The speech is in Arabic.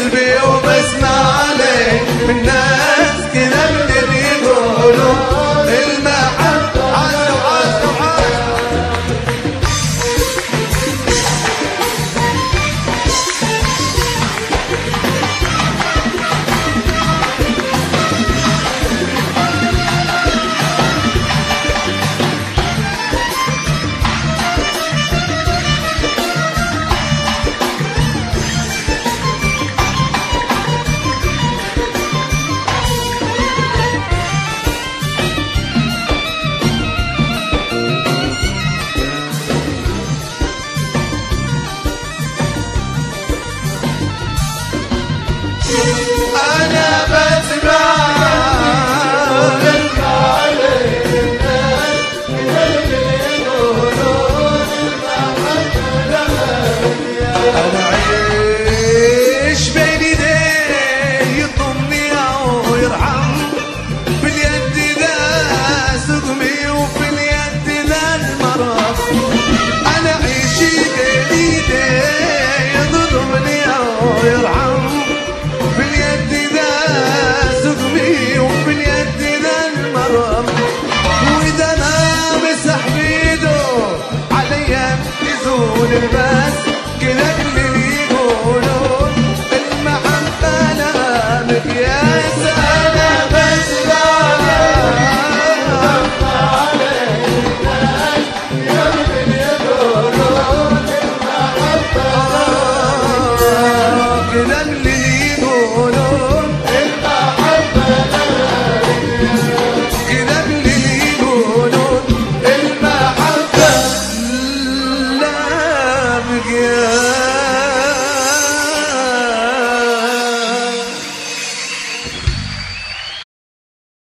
قلبي وبسمع عليه الناس كذا اللي يقولوا المحبة عاشوا عاشوا عاشوا. أنا بسمع أنا عيش بين يديه يضمني أو يرحم باليد ذا سقمي وفي اليد ذا المرض. أنا عيش بين يديه يضمني أو يرحم باليد ذا سقمي وفي اليد ذا المرض. وإذا ما مسح بيده عليا يزول الباس